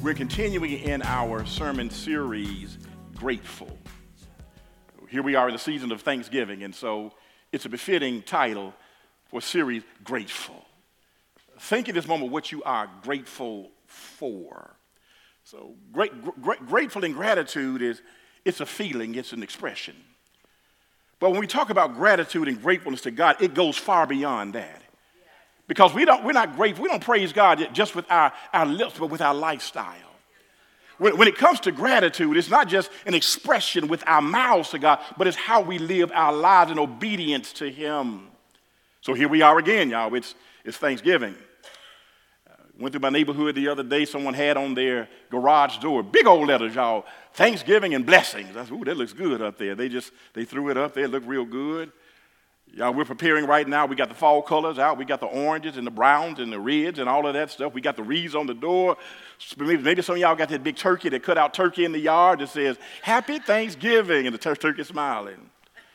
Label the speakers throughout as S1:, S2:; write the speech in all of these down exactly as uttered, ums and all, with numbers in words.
S1: We're continuing in our sermon series, Grateful. Here we are in the season of Thanksgiving, and so it's a befitting title for a series, Grateful. Think in this moment what you are grateful for. So great, great, grateful and gratitude is, it's a feeling, it's an expression. But when we talk about gratitude and gratefulness to God, it goes far beyond that. Because we don't, we're not grateful, we don't praise God just with our, our lips, but with our lifestyle. When, when it comes to gratitude, it's not just an expression with our mouths to God, but it's how we live our lives in obedience to Him. So here we are again, y'all. It's, it's Thanksgiving. Uh, went through my neighborhood the other day. Someone had on their garage door, big old letters, y'all, Thanksgiving and blessings. I said, ooh, that looks good up there. They just, they threw it up there. It looked real good. Y'all, we're preparing right now. We got the fall colors out. We got the oranges and the browns and the reds and all of that stuff. We got the wreaths on the door. Maybe, maybe some of y'all got that big turkey, that cut out turkey in the yard that says, Happy Thanksgiving, and the tur- turkey smiling.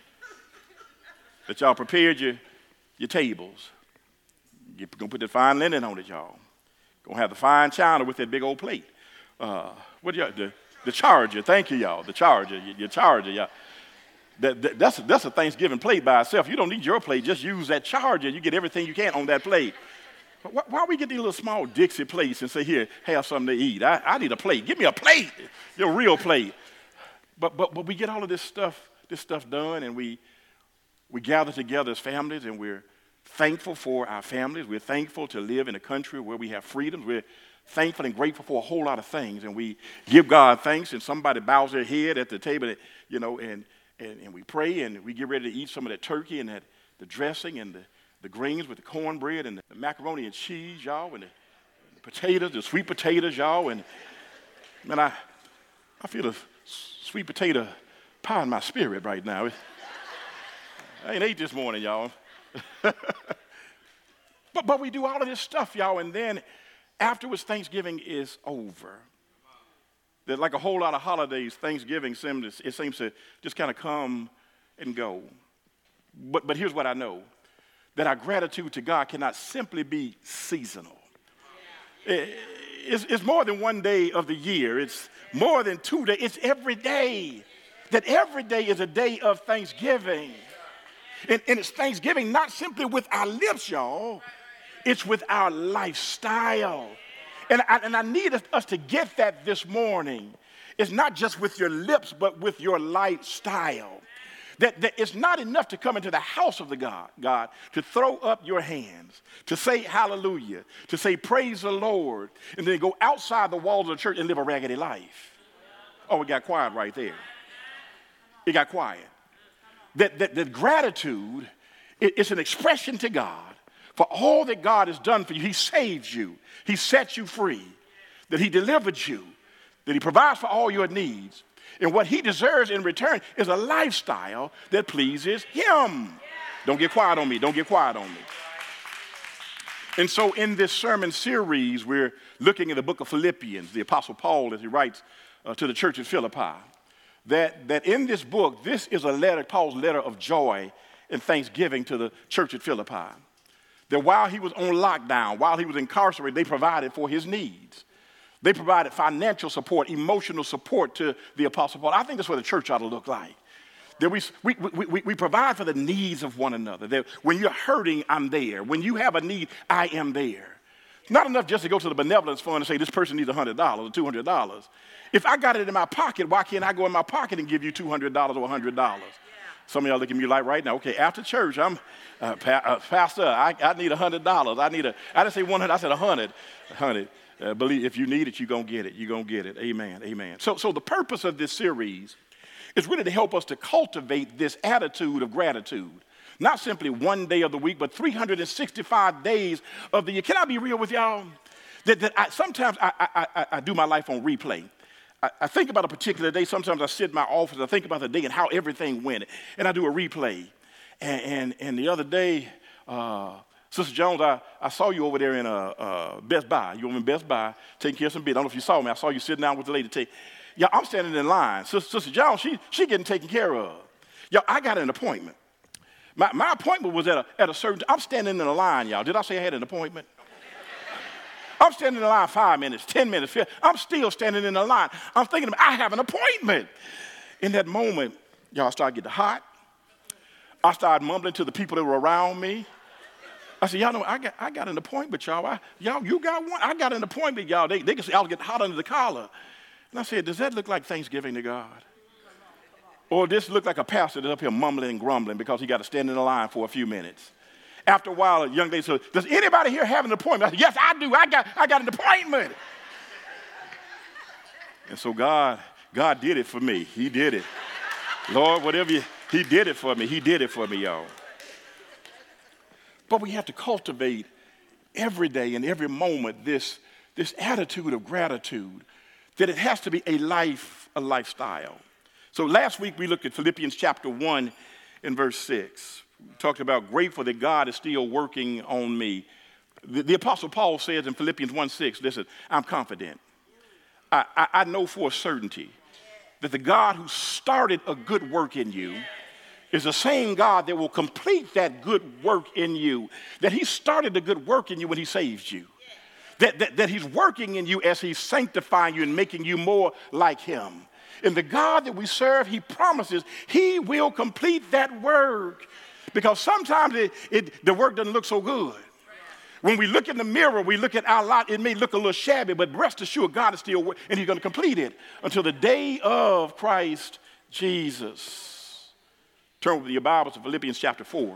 S1: That y'all prepared your, your tables. You're going to put that fine linen on it, y'all. Going to have the fine china with that big old plate. Uh, what y'all, the, the charger. Thank you, y'all. The charger, your, your charger, y'all. That, that, that's, a, that's a Thanksgiving plate by itself. You don't need your plate. Just use that charger. You get everything you can on that plate. But why, why we get these little small Dixie plates and say, here, have something to eat? I, I need a plate. Give me a plate, your real plate. But, but, but we get all of this stuff, this stuff done, and we, we gather together as families, and we're thankful for our families. We're thankful to live in a country where we have freedoms. We're thankful and grateful for a whole lot of things, and we give God thanks, and somebody bows their head at the table, you know, and And, and we pray, and we get ready to eat some of that turkey and that the dressing and the, the greens with the cornbread and the macaroni and cheese, y'all, and the, and the potatoes, the sweet potatoes, y'all. And, man, I, I feel a sweet potato pie in my spirit right now. I ain't ate this morning, y'all. but, but we do all of this stuff, y'all, and then afterwards, Thanksgiving is over. That like a whole lot of holidays, Thanksgiving seems it seems to just kind of come and go. But but here's what I know, that our gratitude to God cannot simply be seasonal. It, it's, it's more than one day of the year. It's more than two days. It's every day. That every day is a day of Thanksgiving. And, and it's Thanksgiving not simply with our lips, y'all. It's with our lifestyle. And I, and I need us, us to get that this morning. It's not just with your lips, but with your lifestyle. That, that it's not enough to come into the house of the God, God, to throw up your hands, to say hallelujah, to say praise the Lord, and then go outside the walls of the church and live a raggedy life. Oh, it got quiet right there. It got quiet. That, that, that gratitude is an expression to God for all that God has done for you. He saved you. He set you free. That He delivered you. That He provides for all your needs. And what He deserves in return is a lifestyle that pleases Him. Don't get quiet on me. Don't get quiet on me. And so in this sermon series, we're looking at the book of Philippians, the Apostle Paul, as he writes uh, to the church at Philippi. That, that in this book, this is a letter, Paul's letter of joy and thanksgiving to the church at Philippi. That while he was on lockdown, while he was incarcerated, they provided for his needs. They provided financial support, emotional support to the Apostle Paul. I think that's what the church ought to look like. That we, we, we, we provide for the needs of one another. That when you're hurting, I'm there. When you have a need, I am there. It's not enough just to go to the benevolence fund and say, this person needs one hundred dollars or two hundred dollars. If I got it in my pocket, why can't I go in my pocket and give you two hundred dollars or one hundred dollars? Some of y'all look at me like right now, okay, after church, I'm, uh, pa- uh, Pastor, I, I need one hundred dollars. I need a, I didn't say one hundred, I said one hundred. one hundred. Uh, believe, if you need it, you're going to get it. You're going to get it. Amen, amen. So, so the purpose of this series is really to help us to cultivate this attitude of gratitude. Not simply one day of the week, but three hundred sixty-five days of the year. Can I be real with y'all? That, that I, sometimes I, I, I, I do my life on replay. I think about a particular day. Sometimes I sit in my office. I think about the day and how everything went. And I do a replay. And, and, and the other day, uh, Sister Jones, I, I saw you over there in uh, uh, Best Buy. You were in Best Buy taking care of some bits. I don't know if you saw me. I saw you sitting down with the lady. Take, yeah, I'm standing in line. Sister, Sister Jones, she, she getting taken care of. Y'all, I got an appointment. My, my appointment was at a, at a certain, I'm standing in a line, y'all. Did I say I had an appointment? I'm standing in the line five minutes, ten minutes. I'm still standing in the line. I'm thinking, I have an appointment. In that moment, y'all started getting hot. I started mumbling to the people that were around me. I said, y'all know, I got, I got an appointment, y'all. I, y'all, you got one? I got an appointment, y'all. They, they can say, I'll get hot under the collar. And I said, does that look like Thanksgiving to God? Or does this look like a pastor that's up here mumbling and grumbling because he got to stand in the line for a few minutes? After a while, a young lady said, does anybody here have an appointment? I said, yes, I do. I got, I got an appointment. And so God, God did it for me. He did it. Lord, whatever you, he did it for me. He did it for me, y'all. But we have to cultivate every day and every moment this, this attitude of gratitude, that it has to be a life, a lifestyle. So last week we looked at Philippians chapter one and verse six. We talked about grateful that God is still working on me. The, the Apostle Paul says in Philippians one six, listen, I'm confident. I, I, I know for a certainty that the God who started a good work in you is the same God that will complete that good work in you, that he started the good work in you when he saved you, that, that, that he's working in you as he's sanctifying you and making you more like him. And the God that we serve, he promises he will complete that work, because sometimes it, it, the work doesn't look so good. When we look in the mirror, we look at our lot, it may look a little shabby, but rest assured God is still working, and he's going to complete it until the day of Christ Jesus. Turn with your Bibles to Philippians chapter four.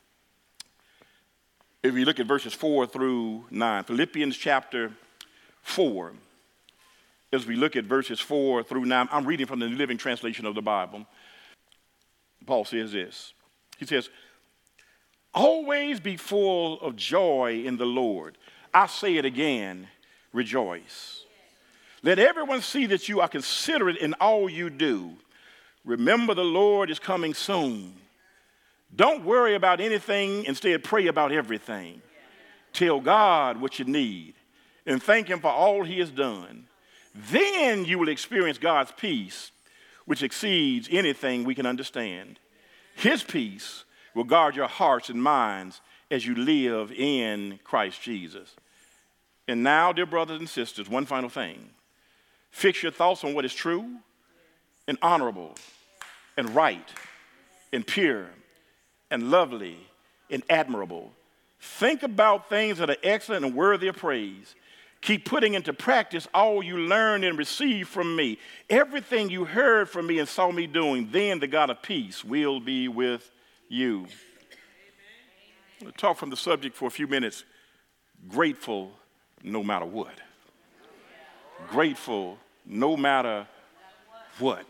S1: If you look at verses four through nine, Philippians chapter four, as we look at verses four through nine, I'm reading from the New Living Translation of the Bible. Paul says this. He says, always be full of joy in the Lord. I say it again, rejoice. Let everyone see that you are considerate in all you do. Remember, the Lord is coming soon. Don't worry about anything. Instead, pray about everything. Tell God what you need and thank him for all he has done. Then you will experience God's peace, which exceeds anything we can understand. His peace will guard your hearts and minds as you live in Christ Jesus. And now, dear brothers and sisters, one final thing. Fix your thoughts on what is true and honorable and right and pure and lovely and admirable. Think about things that are excellent and worthy of praise. Keep putting into practice all you learned and received from me. Everything you heard from me and saw me doing, then the God of peace will be with you. I'm going to talk from the subject for a few minutes. Grateful no matter what. Grateful no matter what.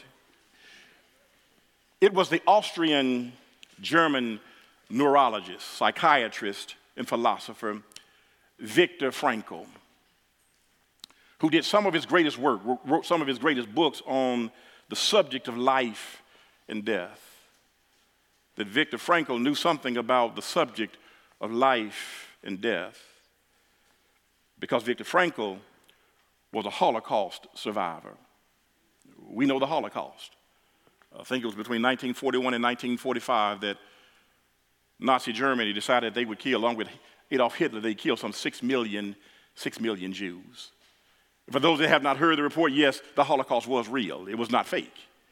S1: It was the Austrian German neurologist, psychiatrist, and philosopher Viktor Frankl, who did some of his greatest work, wrote some of his greatest books on the subject of life and death. That Viktor Frankl knew something about the subject of life and death, because Viktor Frankl was a Holocaust survivor. We know the Holocaust. I think it was between nineteen forty-one and nineteen forty-five that Nazi Germany decided they would kill, along with Adolf Hitler, they killed some six million, six million Jews. For those that have not heard the report, yes, the Holocaust was real. It was not fake.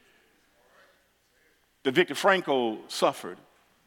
S1: That Viktor Frankl suffered.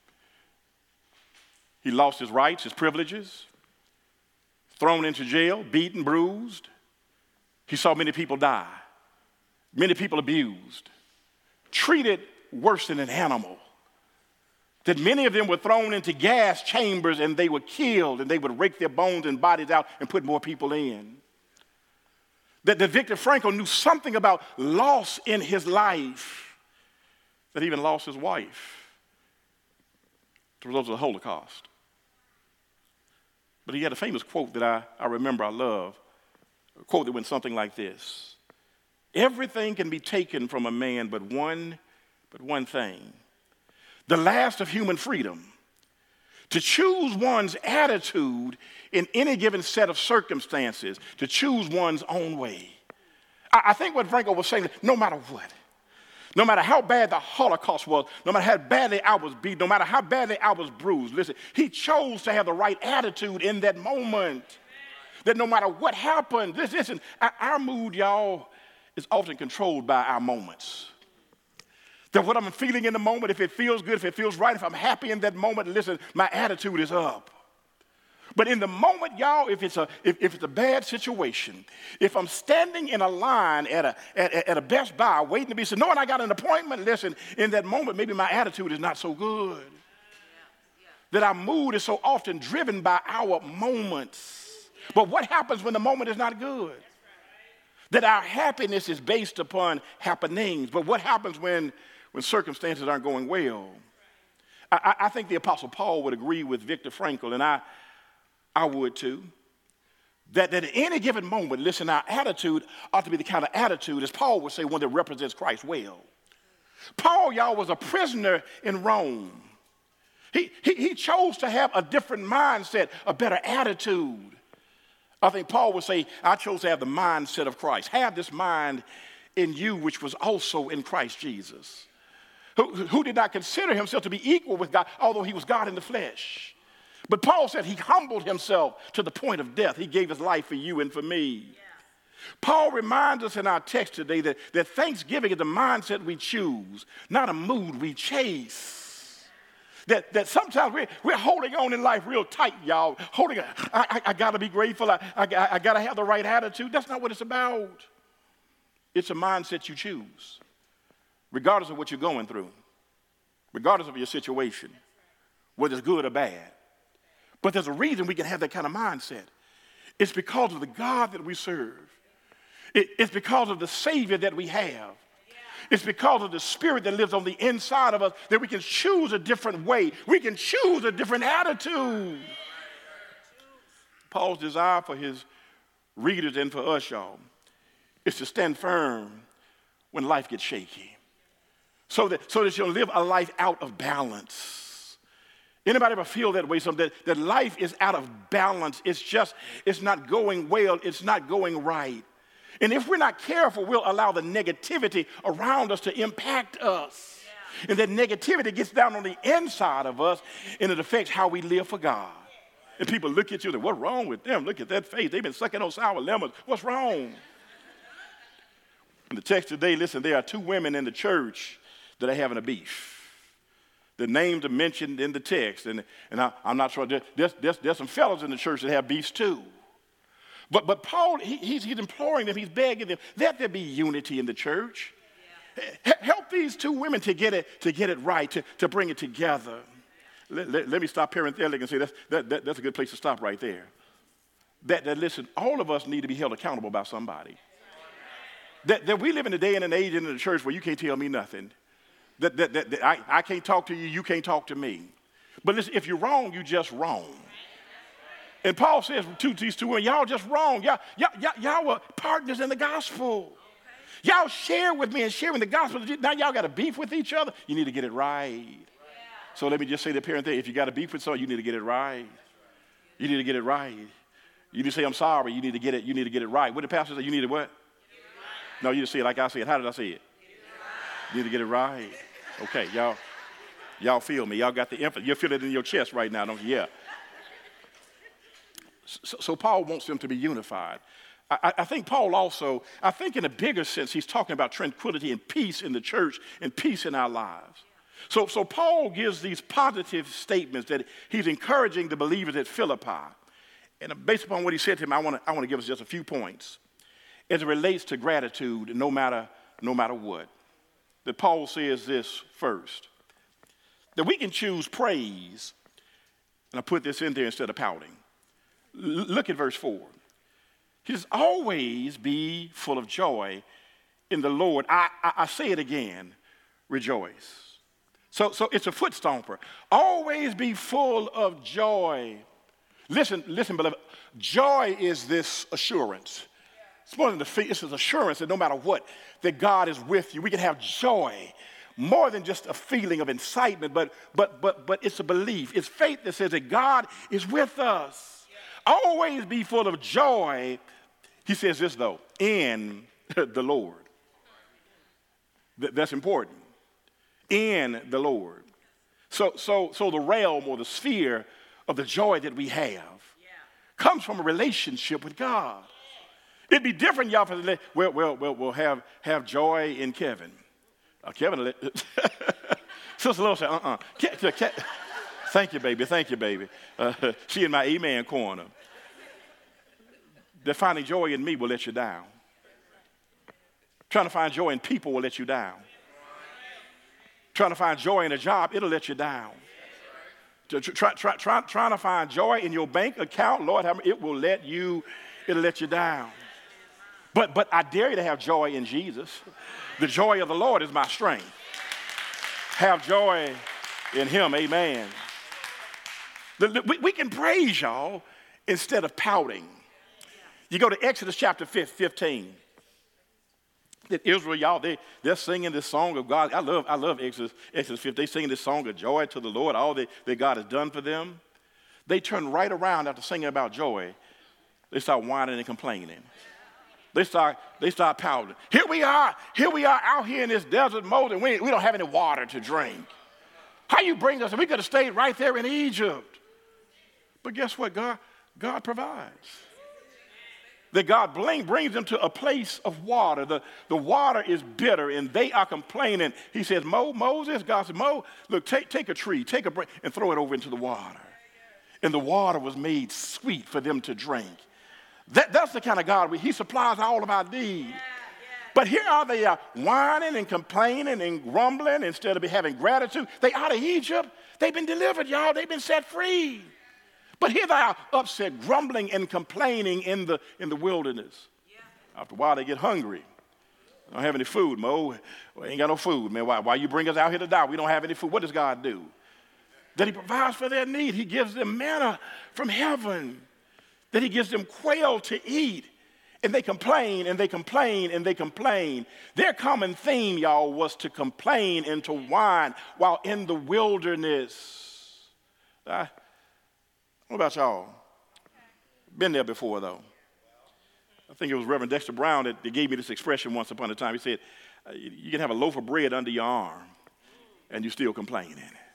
S1: He lost his rights, his privileges, thrown into jail, beaten, bruised. He saw many people die, many people abused, treated worse than an animal. That many of them were thrown into gas chambers and they were killed, and they would rake their bones and bodies out and put more people in. That, that Viktor Frankl knew something about loss in his life, that he even lost his wife to the result of the Holocaust. But he had a famous quote that I, I remember, I love, a quote that went something like this. Everything can be taken from a man but one, but one thing. The last of human freedom. To choose one's attitude in any given set of circumstances, to choose one's own way. I, I think what Frankl was saying, no matter what, no matter how bad the Holocaust was, no matter how badly I was beat, no matter how badly I was bruised, listen, he chose to have the right attitude in that moment. That no matter what happens, listen, listen, our, our mood, y'all, is often controlled by our moments. That what I'm feeling in the moment, if it feels good, if it feels right, if I'm happy in that moment, listen, my attitude is up. But in the moment, y'all, if it's a if, if it's a bad situation, if I'm standing in a line at a at, at a Best Buy waiting to be said, knowing I got an appointment, listen, in that moment, maybe my attitude is not so good. Yeah, yeah. That our mood is so often driven by our moments. But what happens when the moment is not good? That our happiness is based upon happenings. But what happens when, when circumstances aren't going well? I, I think the Apostle Paul would agree with Viktor Frankl, and I I would too, that, that at any given moment, listen, our attitude ought to be the kind of attitude, as Paul would say, one that represents Christ well. Paul, y'all, was a prisoner in Rome. He, he, he chose to have a different mindset, a better attitude. I think Paul would say, I chose to have the mindset of Christ. Have this mind in you, which was also in Christ Jesus, who, who did not consider himself to be equal with God, although he was God in the flesh. But Paul said he humbled himself to the point of death. He gave his life for you and for me. Yeah. Paul reminds us in our text today that, that thanksgiving is the mindset we choose, not a mood we chase. That, that sometimes we're, we're holding on in life real tight, y'all. Holding, I, I, I got to be grateful. I, I, I got to have the right attitude. That's not what it's about. It's a mindset you choose, regardless of what you're going through, regardless of your situation, whether it's good or bad. But there's a reason we can have that kind of mindset. It's because of the God that we serve. It, it's because of the Savior that we have. It's because of the Spirit that lives on the inside of us that we can choose a different way. We can choose a different attitude. Paul's desire for his readers and for us, y'all, is to stand firm when life gets shaky. So that, so that you'll live a life out of balance. Anybody ever feel that way? Something that, that life is out of balance. It's just, it's not going well. It's not going right. And if we're not careful, we'll allow the negativity around us to impact us. Yeah. And that negativity gets down on the inside of us, and it affects how we live for God. And people look at you and say, what's wrong with them? Look at that face. They've been sucking on sour lemons. What's wrong? In the text today, listen, there are two women in the church that are having a beef. The names are mentioned in the text, and, and I, I'm not sure. There, there's, there's, there's some fellows in the church that have beefs too. But, but Paul, he, he's, he's imploring them, he's begging them, let there be unity in the church. Yeah. H- help these two women to get it, to get it right, to, to bring it together. Let, let, let me stop parenthetically and say that's, that, that, that's a good place to stop right there. That, that, listen, all of us need to be held accountable by somebody. That, that we live in a day and an age in the church where you can't tell me nothing. That, that, that, that I, I can't talk to you, you can't talk to me. But listen, if you're wrong, you're just wrong. And Paul says to these two women, y'all just wrong. Y'all, y'all, y'all, y'all were partners in the gospel. Y'all share with me and share in the gospel. Now y'all got a beef with each other. You need to get it right. Yeah. So let me just say to the parent thing, if you got a beef with someone, you need to get it right. You need to get it right. You need to say, I'm sorry. You need to get it, you need to get it right. What did the pastor say? You need to what? No, you just say it like I said. How did I say it? You need to get it right. Okay, y'all, y'all feel me. Y'all got the emphasis. You feel it in your chest right now, don't you? Yeah. So, so Paul wants them to be unified. I, I think Paul also, I think in a bigger sense, he's talking about tranquility and peace in the church and peace in our lives. So, so Paul gives these positive statements that he's encouraging the believers at Philippi. And based upon what he said to him, I want to I want to give us just a few points as it relates to gratitude, no matter no matter what. That Paul says this first, that we can choose praise, and I put this in there instead of pouting. L- look at verse four. He says, always be full of joy in the Lord. I, I, I say it again, rejoice. So, so it's a foot stomper. Always be full of joy. Listen, listen, beloved. Joy is this assurance. It's more than the faith. It's an assurance that no matter what, that God is with you. We can have joy, more than just a feeling of excitement, but but but but it's a belief. It's faith that says that God is with us. Always be full of joy. He says this though, in the Lord. Th- that's important. In the Lord. So so so the realm or the sphere of the joy that we have comes from a relationship with God. It'd be different, y'all, for the, we'll, we'll, we'll, we'll have, have joy in Kevin. Uh, Kevin, Sister Lois said, uh-uh. Thank you, baby. Thank you, baby. Uh, she in my amen corner. That finding joy in me will let you down. Trying to find joy in people will let you down. Trying to find joy in a job, it'll let you down. Try, try, try, trying to find joy in your bank account, Lord, it will let you, it'll let you down. But, but I dare you to have joy in Jesus. The joy of the Lord is my strength. Have joy in him, amen. We, we can praise y'all instead of pouting. You go to Exodus chapter fifteen. That Israel, y'all, they, they're singing this song of God. I love, I love Exodus, Exodus fifteen. They're singing this song of joy to the Lord, all that, that God has done for them. They turn right around after singing about joy. They start whining and complaining. They start, they start pouting. Here we are, here we are out here in this desert, Moses. We, we don't have any water to drink. How you bring us? We could have stayed right there in Egypt. But guess what? God, God provides. That God brings them to a place of water. The, the water is bitter, and they are complaining. He says, Mo, Moses, God said, Mo, look, take, take a tree, take a branch, and throw it over into the water. And the water was made sweet for them to drink. That, that's the kind of God we, he supplies all of our needs. Yeah, yeah. But here are they uh, whining and complaining and grumbling instead of having gratitude. They out of Egypt. They've been delivered, y'all. They've been set free. But here they are upset, grumbling and complaining in the, in the wilderness. Yeah. After a while, they get hungry. I don't have any food, Mo. We ain't got no food, man. Why, why you bring us out here to die? We don't have any food. What does God do? That he provides for their need. He gives them manna from heaven. That he gives them quail to eat. And they complain, and they complain, and they complain. Their common theme, y'all, was to complain and to whine while in the wilderness. Uh, what about y'all? Been there before, though. I think it was Reverend Dexter Brown that, that gave me this expression once upon a time. He said, you can have a loaf of bread under your arm, and you're still complaining.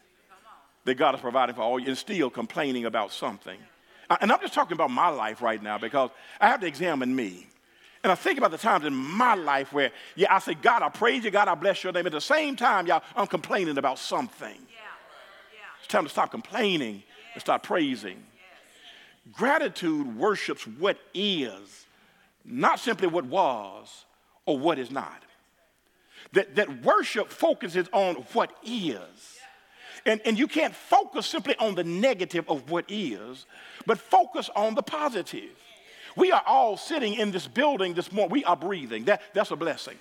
S1: That God is providing for all you, and still complaining about something. And I'm just talking about my life right now because I have to examine me. And I think about the times in my life where, yeah, I say, God, I praise you, God, I bless your name. At the same time, y'all, I'm complaining about something. Yeah. Yeah. It's time to stop complaining yeah. and start praising. Yes. Gratitude worships what is, not simply what was or what is not. That, that worship focuses on what is. And, and you can't focus simply on the negative of what is, but focus on the positive. We are all sitting in this building this morning. We are breathing. That, that's a blessing.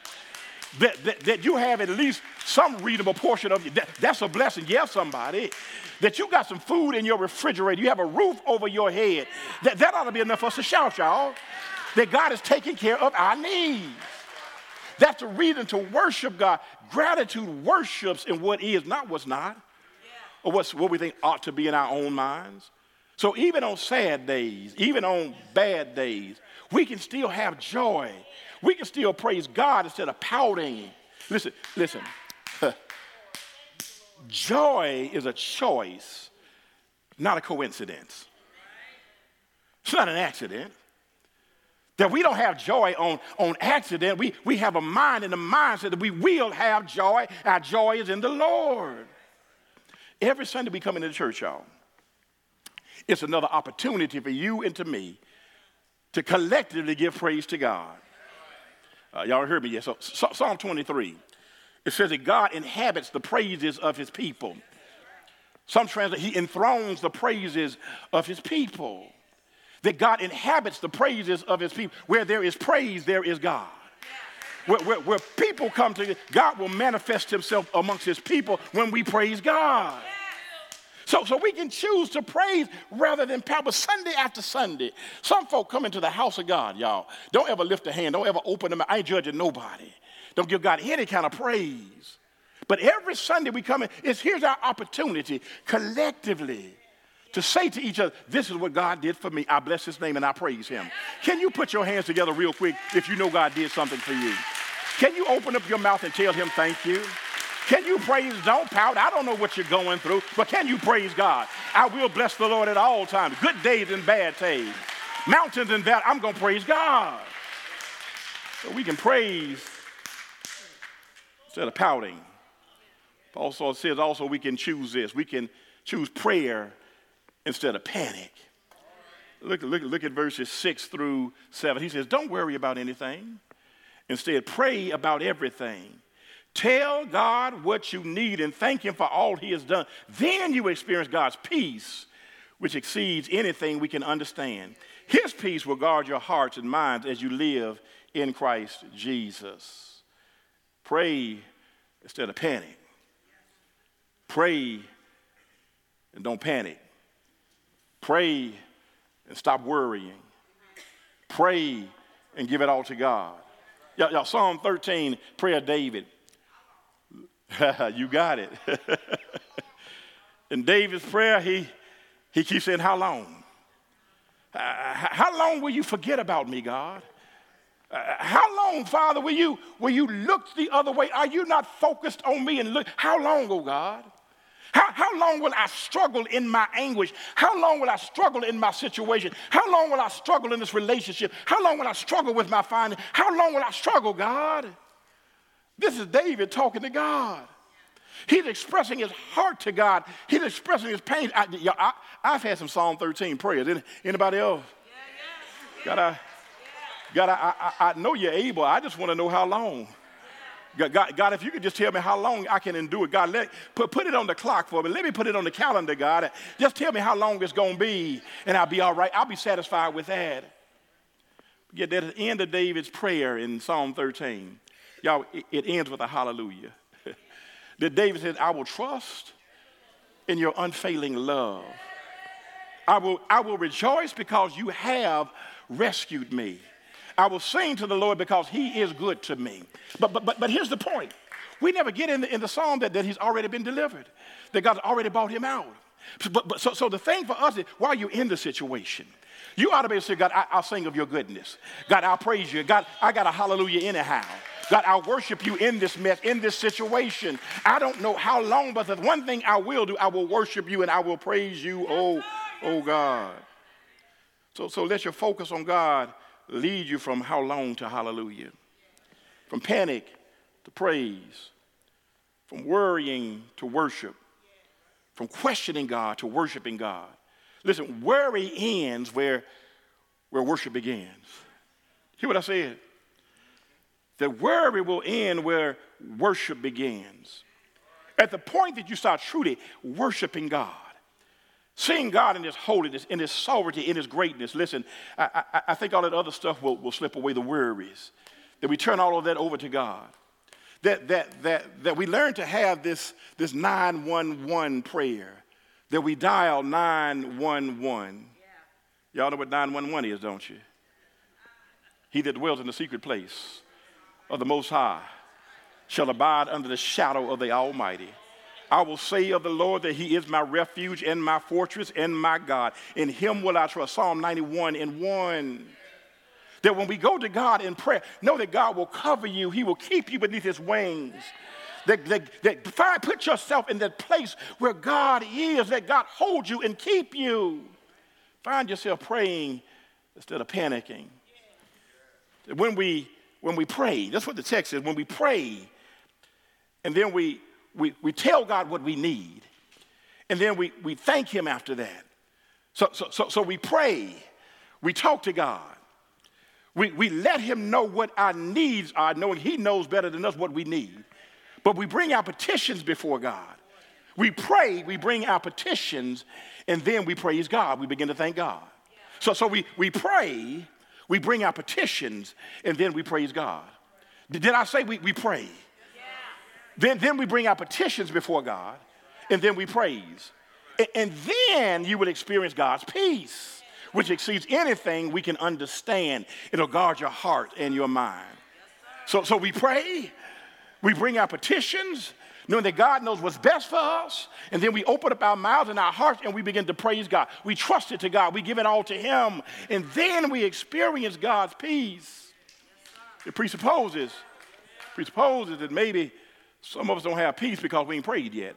S1: That, that, that you have at least some readable portion of you. That, that's a blessing. Yeah, somebody. That you got some food in your refrigerator. You have a roof over your head. That, that ought to be enough for us to shout, y'all. That God is taking care of our needs. That's a reason to worship God. Gratitude worships in what is, not what's not, yeah. or what's, what we think ought to be in our own minds. So even on sad days, even on bad days, we can still have joy. We can still praise God instead of pouting. Listen, listen. Joy is a choice, not a coincidence. It's not an accident. That we don't have joy on, on accident. We, we have a mind and a mindset that we will have joy. Our joy is in the Lord. Every Sunday we come into the church, y'all. It's another opportunity for you and to me to collectively give praise to God. Uh, y'all heard me yet? So, so Psalm twenty-three, it says that God inhabits the praises of his people. Some translate, he enthrones the praises of his people. That God inhabits the praises of his people. Where there is praise, there is God. Where, where, where people come to, God will manifest himself amongst his people when we praise God. So, so we can choose to praise rather than power. But Sunday after Sunday, some folk come into the house of God, y'all. Don't ever lift a hand. Don't ever open them. I ain't judging nobody. Don't give God any kind of praise. But every Sunday we come in, it's, here's our opportunity collectively to say to each other, this is what God did for me. I bless his name and I praise him. Can you put your hands together real quick if you know God did something for you? Can you open up your mouth and tell him thank you? Can you praise? Don't pout. I don't know what you're going through, but can you praise God? I will bless the Lord at all times, good days and bad days, mountains and valleys. I'm going to praise God. So we can praise instead of pouting. Also, it says also we can choose this. We can choose prayer instead of panic. Look, look, look at verses six through seven. He says, don't worry about anything. Instead, pray about everything. Tell God what you need and thank him for all he has done. Then you experience God's peace, which exceeds anything we can understand. His peace will guard your hearts and minds as you live in Christ Jesus. Pray instead of panic. Pray and don't panic. Pray and stop worrying. Pray and give it all to God. Y'all, y'all Psalm thirteen, prayer of David. You got it. In David's prayer, he, he keeps saying, how long? Uh, how long will you forget about me, God? Uh, how long, Father, will you, will you look the other way? Are you not focused on me? And look, how long, oh God? How, how long will I struggle in my anguish? How long will I struggle in my situation? How long will I struggle in this relationship? How long will I struggle with my finances? How long will I struggle, God? This is David talking to God. He's expressing his heart to God. He's expressing his pain. I, I, I've had some Psalm thirteen prayers. Anybody else? God, I, God, I, I, I know you're able. I just want to know how long. God, God, God, if you could just tell me how long I can endure it. God, let, put, put it on the clock for me. Let me put it on the calendar, God. Just tell me how long it's going to be, and I'll be all right. I'll be satisfied with that. Get that at the end of David's prayer in Psalm thirteen. Y'all, it, it ends with a hallelujah. That David says, I will trust in your unfailing love. I will, I will rejoice because you have rescued me. I will sing to the Lord because he is good to me. But but but, but here's the point. We never get in the, in the psalm that, that he's already been delivered, that God's already brought him out. But, but so, so the thing for us is, while you're in the situation, you ought to be able to say, God, I, I'll sing of your goodness. God, I'll praise you. God, I got a hallelujah anyhow. God, I'll worship you in this mess, in this situation. I don't know how long, but the one thing I will do, I will worship you and I will praise you, oh, oh God. So, so let your focus on God lead you from how long to hallelujah, from panic to praise, from worrying to worship, from questioning God to worshiping God. Listen, worry ends where, where worship begins. Hear what I said? That worry will end where worship begins. At the point that you start truly worshiping God, seeing God in his holiness, in his sovereignty, in his greatness. Listen, I, I, I think all that other stuff will, will slip away, the worries. That we turn all of that over to God. That, that, that, that we learn to have this, this nine one one prayer. That we dial nine one one. Yeah. Y'all know what nine one one is, don't you? He that dwells in the secret place of the Most High shall abide under the shadow of the Almighty. I will say of the Lord that he is my refuge and my fortress and my God. In him will I trust. Psalm ninety-one and one. That when we go to God in prayer, know that God will cover you. He will keep you beneath his wings. That, that, that find, put yourself in that place where God is. That God hold you and keep you. Find yourself praying instead of panicking. When we, when we pray, that's what the text says. When we pray, and then we... We, we tell God what we need, and then we, we thank him after that. So, so, so, so we pray. We talk to God. We, we let him know what our needs are, knowing he knows better than us what we need. But we bring our petitions before God. We pray, we bring our petitions, and then we praise God. We begin to thank God. So, so we, we pray, we bring our petitions, and then we praise God. Did I say we, we pray? Then, then we bring our petitions before God, and then we praise. And, and then you will experience God's peace, which exceeds anything we can understand. It'll guard your heart and your mind. So, so we pray, we bring our petitions, knowing that God knows what's best for us, and then we open up our mouths and our hearts, and we begin to praise God. We trust it to God. We give it all to him, and then we experience God's peace. It presupposes, presupposes that maybe Some of us don't have peace because we ain't prayed yet.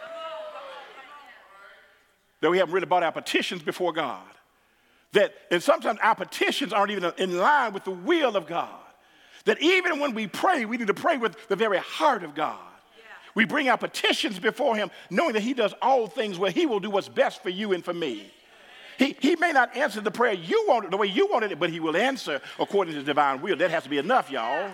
S1: That we haven't really brought our petitions before God. That, and sometimes our petitions aren't even in line with the will of God. That even when we pray, we need to pray with the very heart of God. Yeah. We bring our petitions before him, knowing that he does all things well. He will do what's best for you and for me. He, he may not answer the prayer you wanted, the way you wanted it, but he will answer according to his divine will. That has to be enough, y'all. Yeah.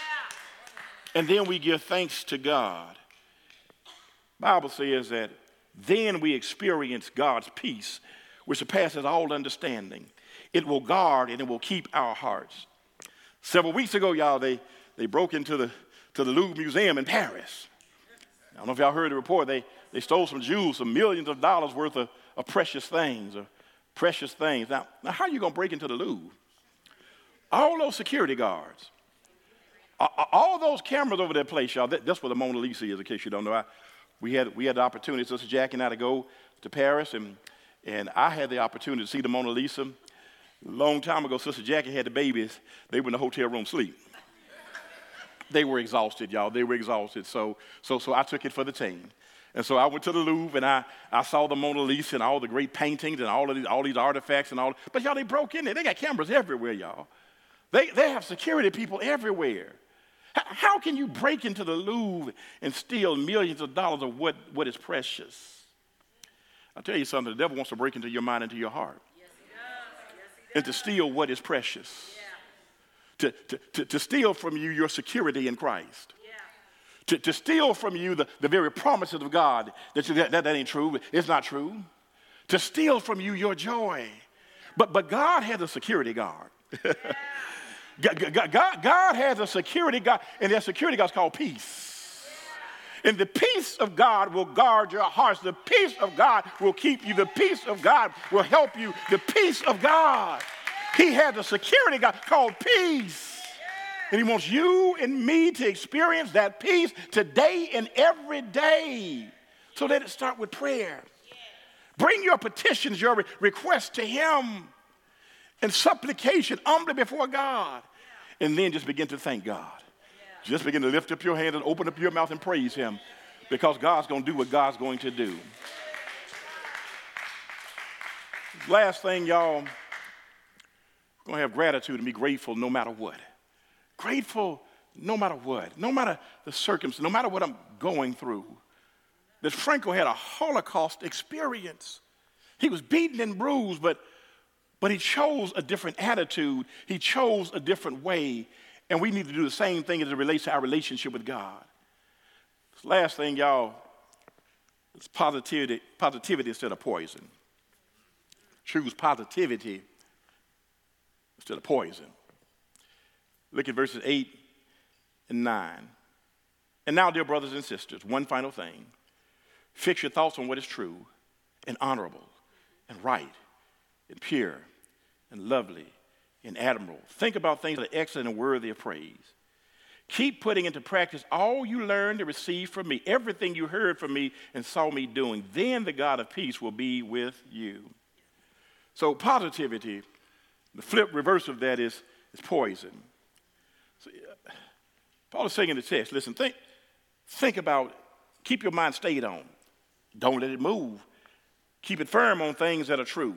S1: And then we give thanks to God. The Bible says that then we experience God's peace, which surpasses all understanding. It will guard and it will keep our hearts. Several weeks ago, y'all, they, they broke into the, to the Louvre Museum in Paris. I don't know if y'all heard the report. They, they stole some jewels, some millions of dollars worth of, of precious things, or precious things. Now, now how are you going to break into the Louvre? All those security guards, all those cameras over that place, y'all, that, that's where the Mona Lisa is, in case you don't know. I, we, had, we had the opportunity, Sister Jackie and I, to go to Paris, and, and I had the opportunity to see the Mona Lisa. A long time ago, Sister Jackie had the babies. They were in the hotel room sleep. They were exhausted, y'all. They were exhausted. So, so, so I took it for the team. And so I went to the Louvre, and I, I saw the Mona Lisa and all the great paintings and all of these, all these artifacts and all. But, y'all, they broke in there. They got cameras everywhere, y'all. They, they have security people everywhere. H- how can you break into the Louvre and steal millions of dollars of what, what is precious? I'll tell you something. The devil wants to break into your mind, into your heart. And to steal what is precious. Yeah. To, to, to, to steal from you your security in Christ. Yeah. To, to steal from you the, the very promises of God. That, you, that, that ain't true. It's not true. To steal from you your joy. But, but God has a security guard. Yeah. God, God, God has a security guard. And that security guard is called peace. And the peace of God will guard your hearts. The peace of God will keep you. The peace of God will help you. The peace of God. He has a security God called peace. And he wants you and me to experience that peace today and every day. So let it start with prayer. Bring your petitions, your requests to him in supplication, humbly before God. And then just begin to thank God. Just begin to lift up your hand and open up your mouth and praise him, because God's going to do what God's going to do. Last thing, y'all, we're going to have gratitude and be grateful no matter what. Grateful no matter what, no matter the circumstance, no matter what I'm going through. That Franco had a Holocaust experience. He was beaten and bruised, but, but he chose a different attitude. He chose a different way. And we need to do the same thing as it relates to our relationship with God. This last thing, y'all, is positivity, positivity instead of poison. Choose positivity instead of poison. Look at verses eight and nine. And now, dear brothers and sisters, one final thing. Fix your thoughts on what is true and honorable and right and pure and lovely and admirable. Think about things that are excellent and worthy of praise. Keep putting into practice all you learned and received from me, everything you heard from me and saw me doing. Then the God of peace will be with you. So positivity, the flip reverse of that is, is poison. So, uh, Paul is saying in the text, listen, think, think about, keep your mind stayed on. Don't let it move. Keep it firm on things that are true.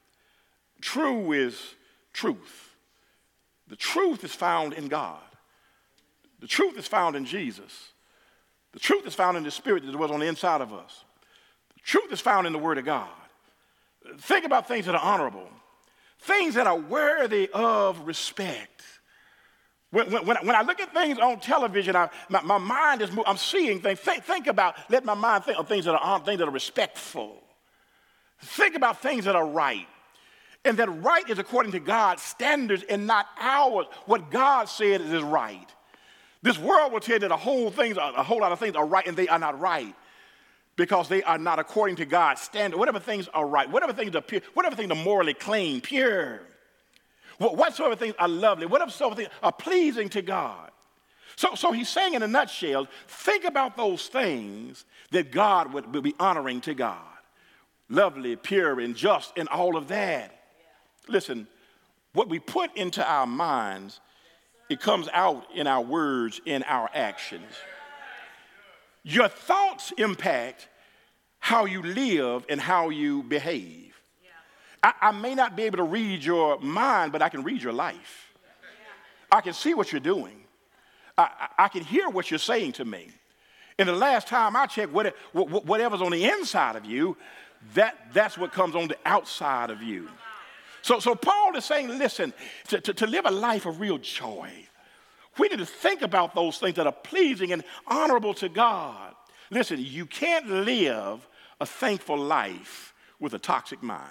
S1: True is truth. The truth is found in God. The truth is found in Jesus. The truth is found in the Spirit that was on the inside of us. The truth is found in the Word of God. Think about things that are honorable, things that are worthy of respect. When, when, when I look at things on television, I, my, my mind is moving. I'm seeing things. Think, think about, let my mind think of things that are things that are respectful. Think about things that are right. And that right is according to God's standards and not ours. What God said is right. This world will tell you that a whole, things, a whole lot of things are right and they are not right, because they are not according to God's standard. Whatever things are right, whatever things are pure, whatever things are morally clean, pure, whatsoever things are lovely, whatever things are pleasing to God. So, so he's saying in a nutshell, think about those things that God would, would be honoring to God. Lovely, pure, and just, and all of that. Listen, what we put into our minds, it comes out in our words, in our actions. Your thoughts impact how you live and how you behave. Yeah. I, I may not be able to read your mind, but I can read your life. Yeah. I can see what you're doing. I, I, I can hear what you're saying to me. And the last time I checked, what, what, whatever's on the inside of you, that, that's what comes on the outside of you. So, so Paul is saying, listen, to, to, to live a life of real joy, we need to think about those things that are pleasing and honorable to God. Listen, you can't live a thankful life with a toxic mind.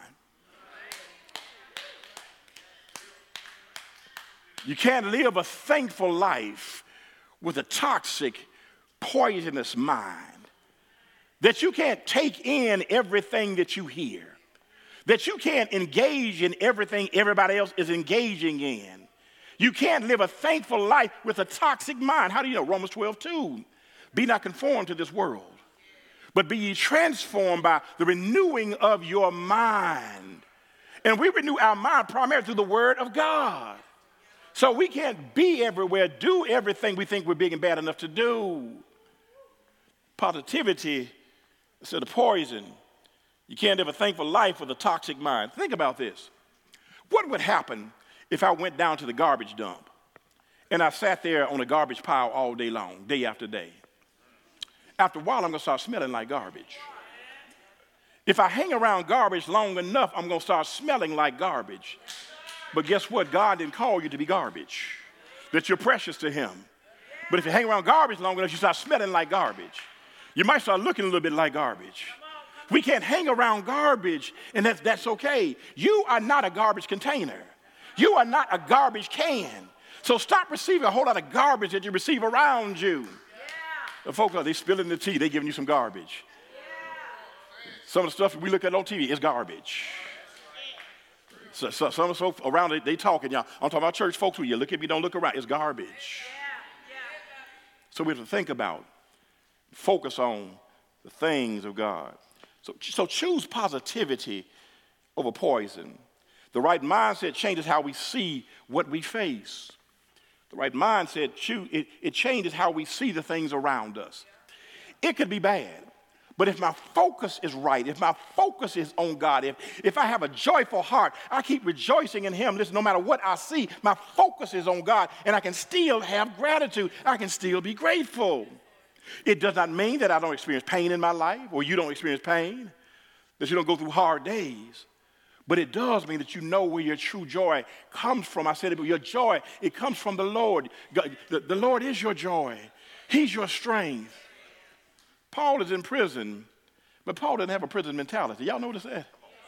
S1: You can't live a thankful life with a toxic, poisonous mind. That you can't take in everything that you hear. That you can't engage in everything everybody else is engaging in. You can't live a thankful life with a toxic mind. How do you know? Romans twelve two. Be not conformed to this world, but be ye transformed by the renewing of your mind. And we renew our mind primarily through the word of God. So we can't be everywhere, do everything we think we're big and bad enough to do. Positivity instead of poison. You can't live a thankful life with a toxic mind. Think about this. What would happen if I went down to the garbage dump and I sat there on a garbage pile all day long, day after day? After a while, I'm going to start smelling like garbage. If I hang around garbage long enough, I'm going to start smelling like garbage. But guess what? God didn't call you to be garbage, that you're precious to him. But if you hang around garbage long enough, you start smelling like garbage. You might start looking a little bit like garbage. We can't hang around garbage, and that's, that's okay. You are not a garbage container. You are not a garbage can. So stop receiving a whole lot of garbage that you receive around you. The folks, they spilling the tea, they giving you some garbage. Some of the stuff we look at on T V is garbage. So, so, some of the folks around, they, they talking, y'all. I'm talking about church folks who you look at me, don't look around. It's garbage. So we have to think about, focus on the things of God. So, so choose positivity over poison. The right mindset changes how we see what we face. The right mindset, choose, it, it changes how we see the things around us. It could be bad, but if my focus is right, if my focus is on God, if, if I have a joyful heart, I keep rejoicing in him. Listen, no matter what I see, my focus is on God, and I can still have gratitude. I can still be grateful. It does not mean that I don't experience pain in my life, or you don't experience pain, that you don't go through hard days. But it does mean that you know where your true joy comes from. I said it, but your joy, it comes from the Lord. God, the, the Lord is your joy. He's your strength. Paul is in prison, but Paul doesn't have a prison mentality. Y'all notice that?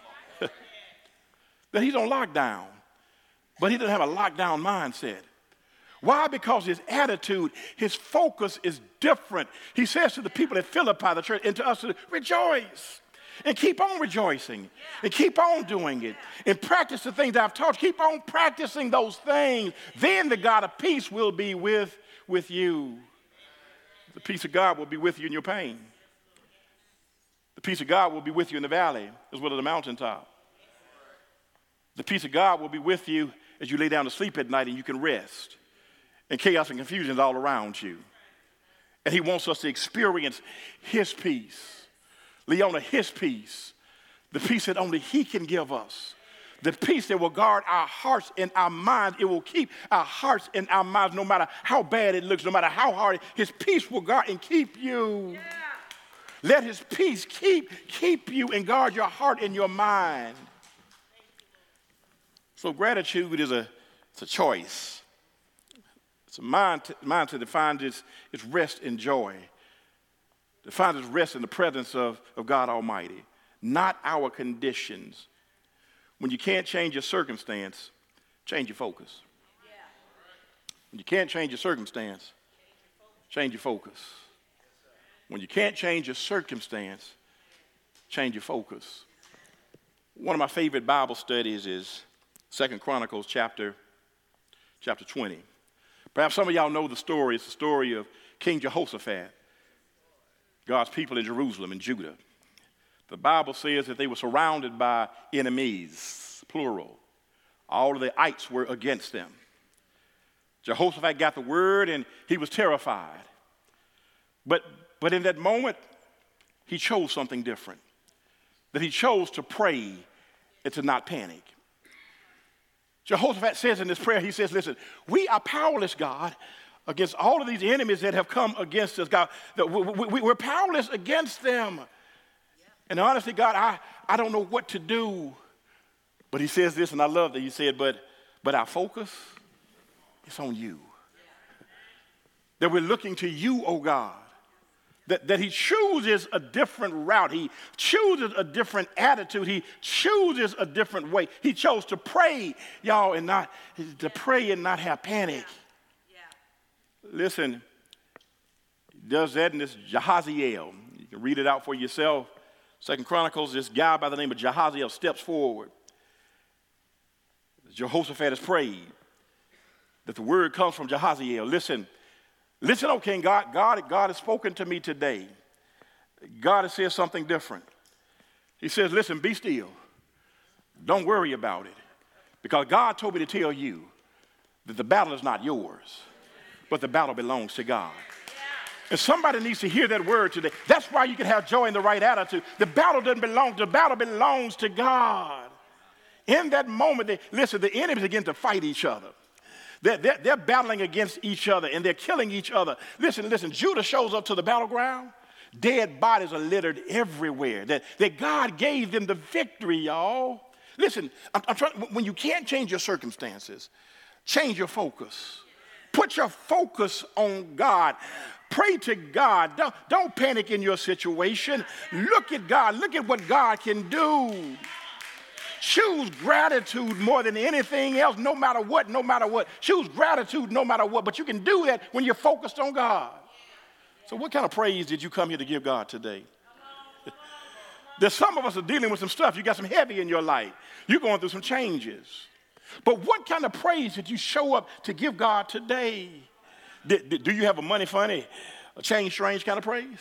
S1: That he's on lockdown, but he doesn't have a lockdown mindset. Why? Because his attitude, his focus is different. He says to the people at Philippi, the church, and to us, to rejoice. And keep on rejoicing. And keep on doing it. And practice the things that I've taught you. Keep on practicing those things. Then the God of peace will be with, with you. The peace of God will be with you in your pain. The peace of God will be with you in the valley as well as the mountaintop. The peace of God will be with you as you lay down to sleep at night and you can rest. And chaos and confusion is all around you. And he wants us to experience his peace. Leona, his peace. The peace that only he can give us. The peace that will guard our hearts and our minds. It will keep our hearts and our minds no matter how bad it looks, no matter how hard. His peace will guard and keep you. Yeah. Let his peace keep, keep you and guard your heart and your mind. So gratitude is a, it's a choice. It's a mind mindset that finds its, its rest and joy. That finds its rest in the presence of, of God Almighty, not our conditions. When you can't change your circumstance, change your focus. Yeah. When you can't change your circumstance, change your focus. When you can't change your circumstance, change your focus. One of my favorite Bible studies is Second Chronicles chapter, chapter twenty. Perhaps some of y'all know the story. It's the story of King Jehoshaphat, God's people in Jerusalem and Judah. The Bible says that they were surrounded by enemies, plural. All of the ites were against them. Jehoshaphat got the word and he was terrified. But But in that moment, he chose something different. That he chose to pray and to not panic. Jehoshaphat says in this prayer, he says, listen, we are powerless, God, against all of these enemies that have come against us, God. We're powerless against them. And honestly, God, I, I don't know what to do. But he says this, and I love that. He said, but, but our focus is on you. That we're looking to you, oh God. That, that he chooses a different route. He chooses a different attitude. He chooses a different way. He chose to pray, y'all, and not to pray and not have panic. Yeah. Yeah. Listen, he does that in this Jehaziel. You can read it out for yourself. Second Chronicles, this guy by the name of Jehaziel steps forward. Jehoshaphat has prayed that the word comes from Jehaziel. Listen. Listen, oh King, God, God, God has spoken to me today. God has said something different. He says, listen, be still. Don't worry about it. Because God told me to tell you that the battle is not yours, but the battle belongs to God. And somebody needs to hear that word today. That's why you can have joy in the right attitude. The battle doesn't belong, the battle belongs to God. In that moment, they, listen, the enemies begin to fight each other. They're, they're, they're battling against each other, and they're killing each other. Listen, listen, Judah shows up to the battleground. Dead bodies are littered everywhere. That, that God gave them the victory, y'all. Listen, I'm, I'm trying, when you can't change your circumstances, change your focus. Put your focus on God. Pray to God. Don't, don't panic in your situation. Look at God. Look at what God can do. Choose gratitude more than anything else, no matter what, no matter what. Choose gratitude no matter what, but you can do that when you're focused on God. So what kind of praise did you come here to give God today? There's some of us are dealing with some stuff. You got some heavy in your life. You're going through some changes. But what kind of praise did you show up to give God today? Did, did, do you have a money funny, a change strange kind of praise?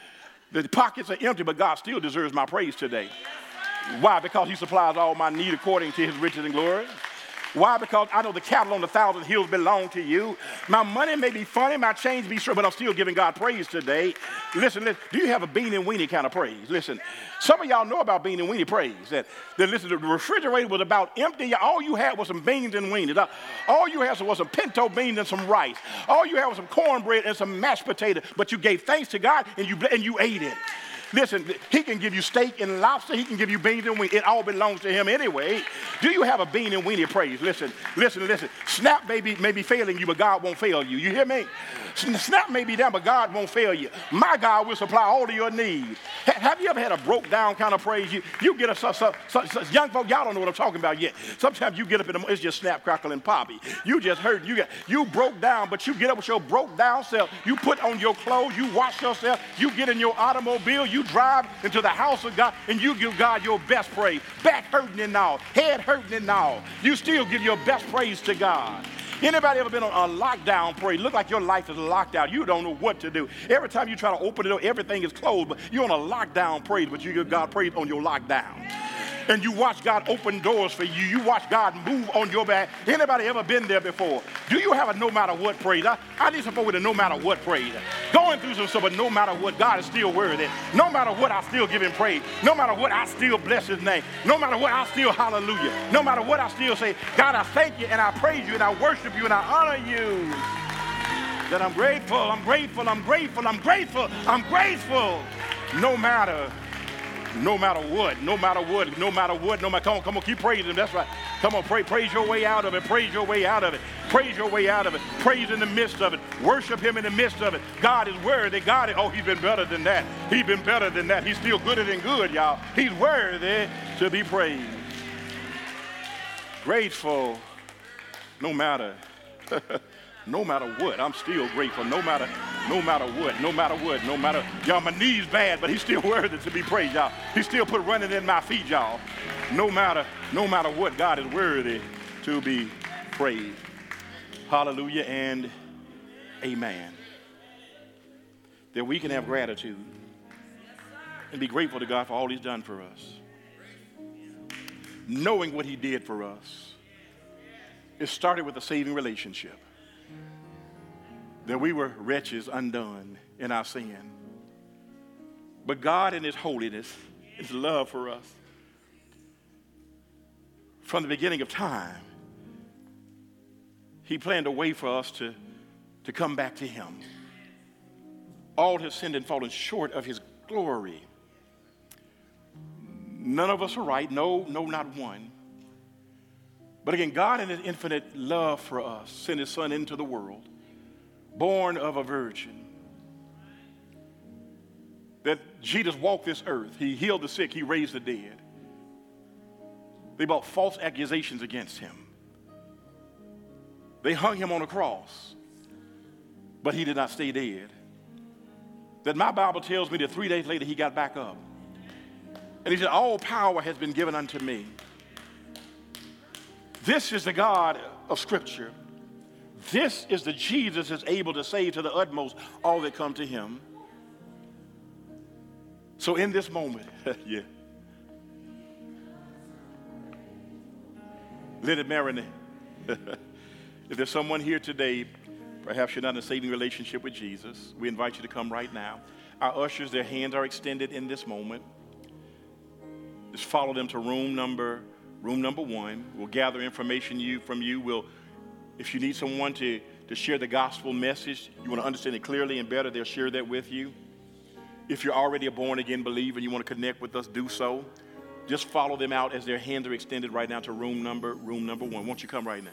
S1: The pockets are empty, but God still deserves my praise today. Why? Because he supplies all my need according to his riches and glory. Why? Because I know the cattle on the thousand hills belong to you. My money may be funny, my change be short, but I'm still giving God praise today. Listen, listen, do you have a bean and weenie kind of praise? Listen, some of y'all know about bean and weenie praise. That, that listen, the refrigerator was about empty. All you had was some beans and weenies. All you had was some pinto beans and some rice. All you had was some cornbread and some mashed potato. But you gave thanks to God and you, and you ate it. Listen, he can give you steak and lobster. He can give you beans and weenie. It all belongs to him anyway. Do you have a bean and weenie praise? Listen, listen, listen. Snap may be, may be failing you, but God won't fail you. You hear me? Snap may be down, but God won't fail you. My God will supply all of your needs. Ha- have you ever had a broke down kind of praise? You, you get a, so, so, so, so, young folk, y'all don't know what I'm talking about yet. Sometimes you get up in the morning, it's just snap, crackle, and poppy. You just heard, you got, you broke down, but you get up with your broke down self. You put on your clothes, you wash yourself, you get in your automobile, you drive into the house of God, and you give God your best praise. Back hurting and all, head hurting and all. You still give your best praise to God. Anybody ever been on a lockdown praise? Look like your life is locked out. You don't know what to do. Every time you try to open it up, everything is closed, but you're on a lockdown praise, but you give God praise on your lockdown. And you watch God open doors for you. You watch God move on your back. Anybody ever been there before? Do you have a no matter what praise? I, I need some with a no matter what praise. Going through some stuff, but no matter what, God is still worthy. No matter what, I still give him praise. No matter what, I still bless his name. No matter what, I still hallelujah. No matter what, I still say, God, I thank you and I praise you and I worship you and I honor you. That I'm grateful, I'm grateful, I'm grateful, I'm grateful, I'm grateful. No matter No matter what, no matter what, no matter what, no matter, come on, come on, keep praising him, that's right. Come on, pray, praise your way out of it, praise your way out of it, praise your way out of it, praise in the midst of it, worship him in the midst of it. God is worthy, God is, oh, he's been better than that, he's been better than that, he's still gooder than good, y'all. He's worthy to be praised. Grateful, no matter, no matter what, I'm still grateful, no matter No matter what, no matter what, no matter, y'all, my knee's bad, but he's still worthy to be praised, y'all. He still put running in my feet, y'all. No matter, no matter what, God is worthy to be praised. Hallelujah and amen. That we can have gratitude and be grateful to God for all he's done for us. Knowing what he did for us. It started with a saving relationship. That we were wretches undone in our sin. But God in his holiness, his love for us, from the beginning of time, he planned a way for us to, to come back to him. All have sinned and fallen short of his glory. None of us are right. No, no, not one. But again, God in his infinite love for us sent his son into the world, born of a virgin. That Jesus walked this earth. He healed the sick. He raised the dead. They brought false accusations against him. They hung him on a cross, but he did not stay dead. That my Bible tells me that three days later he got back up. And he said, all power has been given unto me. This is the God of Scripture. This is the Jesus that's able to save to the utmost all that come to him. So in this moment, yeah, let it marinate. If there's someone here today, perhaps you're not in a saving relationship with Jesus, we invite you to come right now. Our ushers, their hands are extended in this moment. Just follow them to room number, room number one. We'll gather information you from you. We'll, if you need someone to, to share the gospel message, you want to understand it clearly and better, they'll share that with you. If you're already a born-again believer and you want to connect with us, do so. Just follow them out as their hands are extended right now to room number, room number one. Won't you come right now?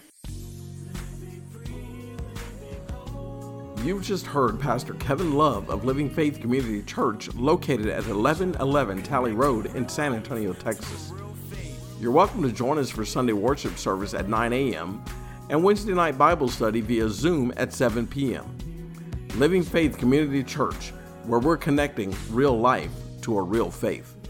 S2: You've just heard Pastor Kevin Love of Living Faith Community Church, located at eleven eleven Talley Road in San Antonio, Texas. You're welcome to join us for Sunday worship service at nine a.m. and Wednesday night Bible study via Zoom at seven p.m. Living Faith Community Church, where we're connecting real life to a real faith.